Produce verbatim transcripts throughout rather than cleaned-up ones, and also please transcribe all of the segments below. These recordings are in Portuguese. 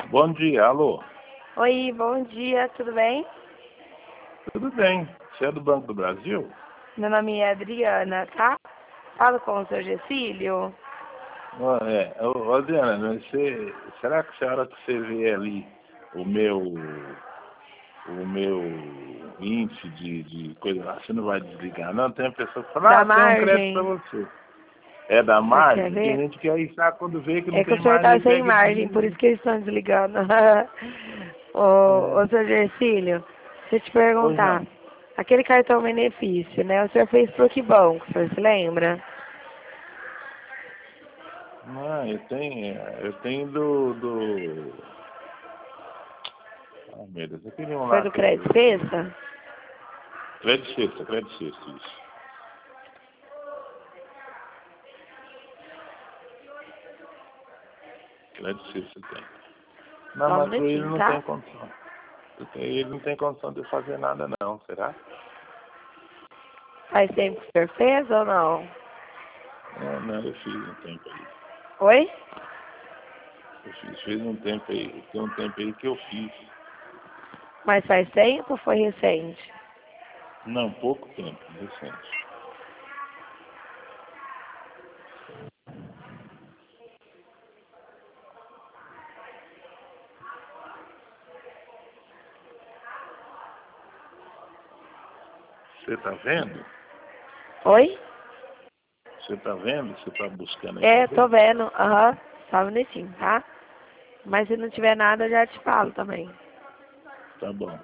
Bom dia, alô. Oi, bom dia, tudo bem? Tudo bem. Você é do Banco do Brasil? Meu nome é Adriana, tá? Falo com o seu Gessílio. Ah, é. Ô, Adriana, você, será que a hora que você vê ali o meu, o meu índice de, de coisa lá, você não vai desligar? Não, tem uma pessoa que fala, Da ah, tem um crédito para margem. você. É da Você quer margem? Tem ver? gente que aí sabe quando vê que não É que tem o senhor margem, tá ele sem pega e margem, por desliga. isso que eles estão desligando. ô, ô, É. seu Gessílio, deixa eu te Pois perguntar. não. Aquele cartão benefício, né? O senhor fez por que banco, o senhor se lembra? Não, eu tenho, eu tenho do, do... Ai, meu Deus, aquele um Foi lá do que eu... Crédito Sexta? Crédito Sexta, Crédito Sexta, isso. Crédito Sexta tem. Não, Só um mas com ele minutinho, não tá? tem condição. Porque ele não tem condição de fazer nada não, será? Faz tempo que o senhor fez ou não? É, não, eu fiz um tempo aí. Oi? Eu fiz, fiz um tempo aí. Tem um tempo aí que eu fiz. Mas faz tempo ou foi recente? Não, pouco tempo, recente. Você tá vendo? Oi? Você tá vendo? Você tá buscando aí pra É, tô ver? vendo. Aham. Só um minutinho, tá? Mas se não tiver nada, eu já te falo também. Tá bom.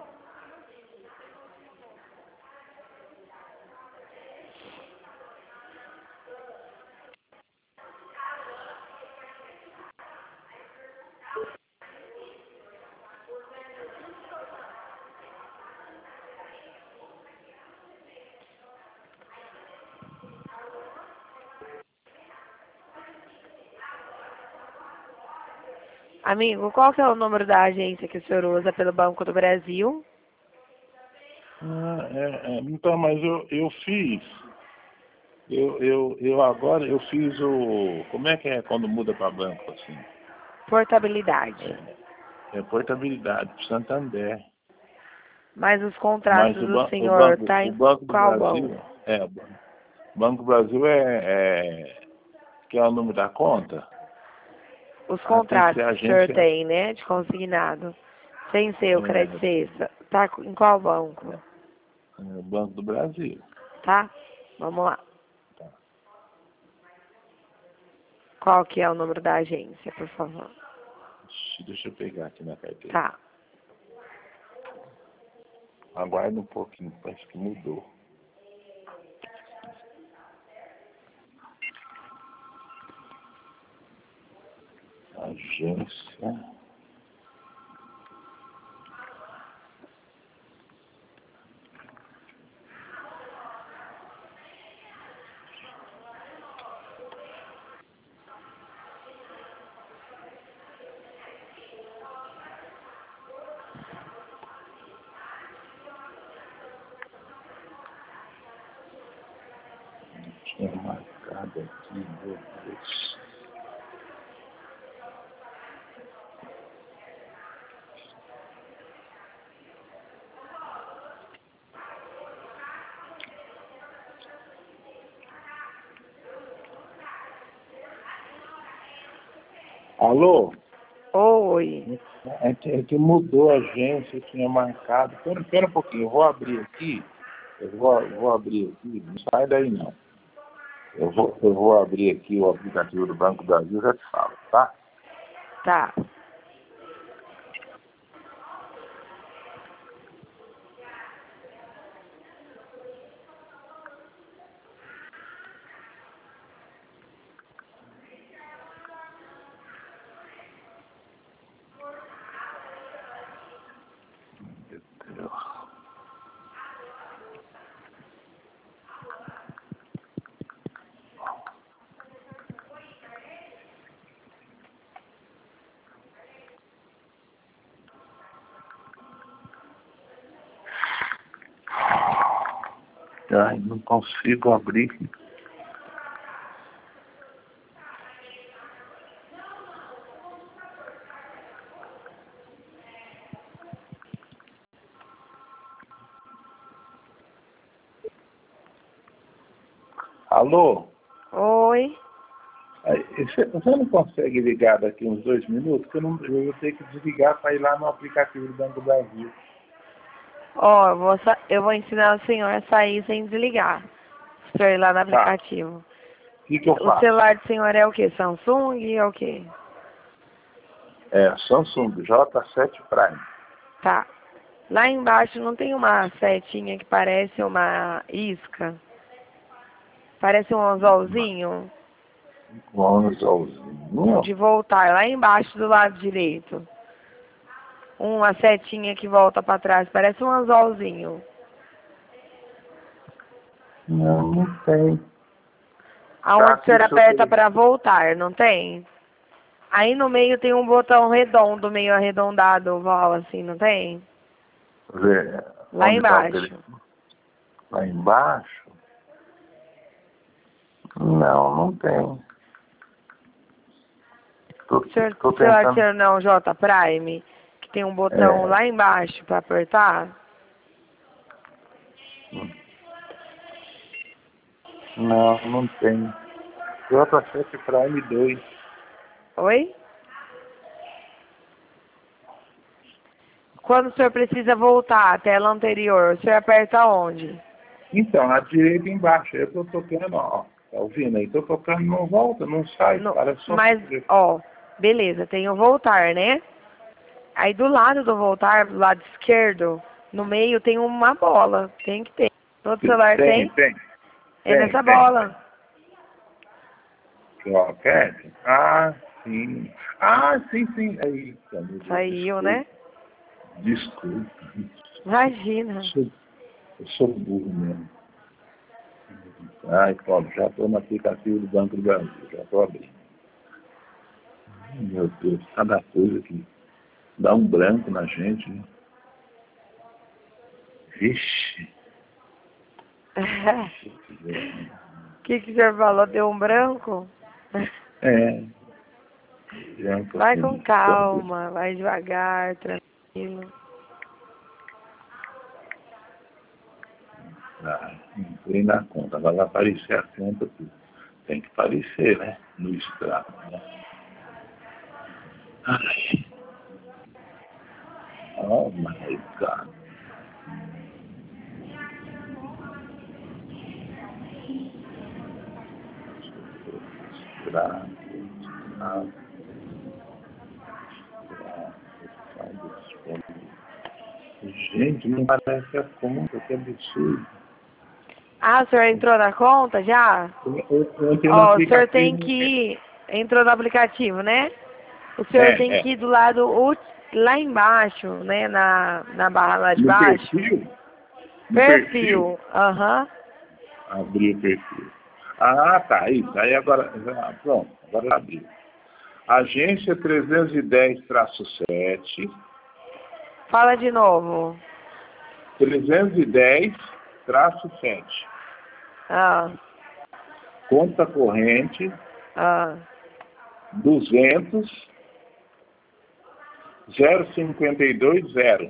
Amigo, qual que é o número da agência que o senhor usa pelo Banco do Brasil? Ah, é, é, então, mas eu, eu fiz. Eu, eu, eu agora, eu fiz o... Como é que é quando muda para banco, assim? Portabilidade. É, é portabilidade, pro Santander. Mas os Mas contratos o, do ban o, senhor banco, tá o em Banco do qual Brasil, banco? é, o Banco Banco do Brasil é, é, que é o número da conta, Os ah, tem que contratos ser a que o senhor agência, tem, né, de consignado, sem ser o Crédito é, Sexta, tá em qual banco? é, o Banco do Brasil. Tá? Vamos lá. Tá. Qual que é o número da agência, por favor? Deixa eu pegar aqui na carteira. Tá. Aguarda um pouquinho, parece que mudou. Agência. Tinha marcado aqui, meu Deus. Alô? Oi. É que, é que mudou a agência, eu tinha marcado. Espera, espera um pouquinho, eu vou abrir aqui. Eu vou, eu vou abrir aqui, não sai daí não. Eu vou, eu vou abrir aqui o aplicativo do Banco do Brasil e já te falo, tá? Tá. Meu Deus. Ai, não consigo abrir. Alô? Oi? Aí, Você você não consegue ligar daqui uns dois minutos? Que eu, não, eu vou ter que desligar para ir lá no aplicativo do Banco do Brasil. Ó, eu vou, sa- eu vou ensinar o senhor a sair sem desligar. O senhor ir lá no Tá. aplicativo. O que, que eu O faço? celular do senhor é o quê? Samsung? É o quê? É Samsung J sete Prime. Tá. Lá embaixo não tem uma setinha que parece uma isca? Parece um anzolzinho? Um azulzinho. De voltar. Lá embaixo do lado direito. Uma setinha que volta pra trás. Parece um anzolzinho. Não, não tem. Já Aonde o aqui senhor o seu aperta telefone. pra voltar, não tem? Aí no meio tem um botão redondo, meio arredondado, oval assim, não tem? Vê Lá onde está o embaixo. telefone. Lá embaixo? Não, não tem. Tô, O senhor, tô o senhor tentando. adicionou o J Prime, que tem um botão É, lá embaixo pra apertar? não, não tem. J sete Prime dois. Oi? Quando o senhor precisa voltar à tela anterior, o senhor aperta onde? Então, à direita embaixo, eu tô tocando, ó. Tá ouvindo aí? Tô tocando, não volta, não sai, No, parece só mas, ó, beleza, tem o voltar, né? Aí do lado do voltar, do lado esquerdo, no meio tem uma bola. Tem que ter. Todo celular tem, tem? tem, É tem, nessa tem. bola. Croquete? Ah, sim. Ah, sim, sim. Eita, meu Deus, Saiu, desculpa. né? Desculpa. Imagina. Eu sou, eu sou burro mesmo. Ai, Paulo, já estou no aplicativo do Banco do Brasil, já estou abrindo. Ai, meu Deus, cada coisa que dá um branco na gente, né? Vixe. O que, que o senhor falou? Deu um branco? É, branco Vai com assim, quando... calma, vai devagar, tranquilo. Ah, entrei na conta, agora vai aparecer a conta, tudo. Tem que aparecer, né? No extrato, né? Ai, oh my God. Extrato, extrato, extrato, extrato. Gente, não parece a conta, que absurdo. Ah, o senhor entrou na conta já? Eu, eu, eu entrei no Ó, o senhor tem aplicativo. que ir, entrou no aplicativo, né? O senhor tem É, que é. ir do lado, ult- lá embaixo, né, na, na barra lá de No baixo. perfil? No perfil? Perfil, aham. Abri o perfil. Ah, tá, isso. Aí agora, já- pronto, agora já abriu. Agência trezentos e dez sete, Fala de novo. trezentos e dez sete. Ah, Conta corrente ah. duzentos, zero cinquenta e dois, zero.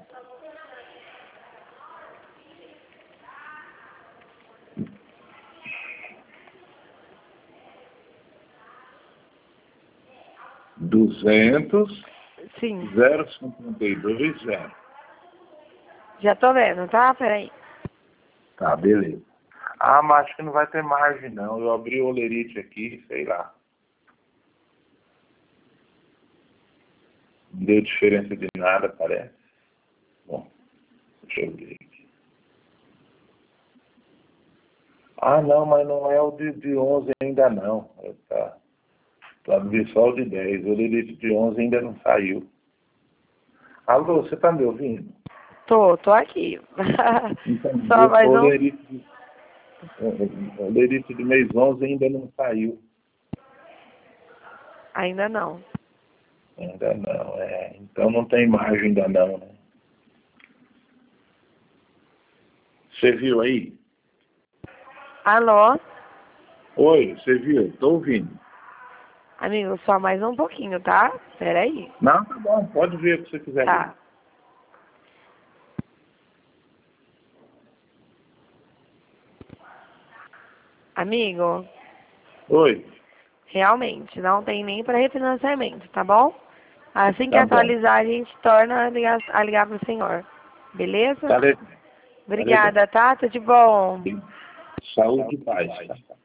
duzentos, Sim, zero cinquenta e dois, zero. já tô vendo, tá? Peraí. Tá, beleza. Ah, mas acho que não vai ter margem, não. Eu abri o olerite aqui, sei lá. Não deu diferença de nada, parece. Bom, deixa eu ver aqui. Ah, não, mas não é o de, de onze ainda não. Eu tá, tá vi só o de dez. O olerite de onze ainda não saiu. Alô, você tá me ouvindo? Tô, tô aqui. Então, Só o mais um? olerite de, o olerite de mês onze ainda não saiu. Ainda não. Ainda não, é. Então não tem margem ainda não, né? Você viu aí? Alô? Oi, você viu? Tô ouvindo. Amigo, só mais um pouquinho, tá? Peraí. Não, tá bom, pode ver o que você quiser ver. Tá. Amigo, Oi. realmente, não tem nem para refinanciamento, tá bom? Assim que Tá bom. atualizar, a gente torna a ligar, a ligar pro senhor. Beleza? Tá legal. Obrigada, tá? Tudo de bom. Saúde e paz. Tá?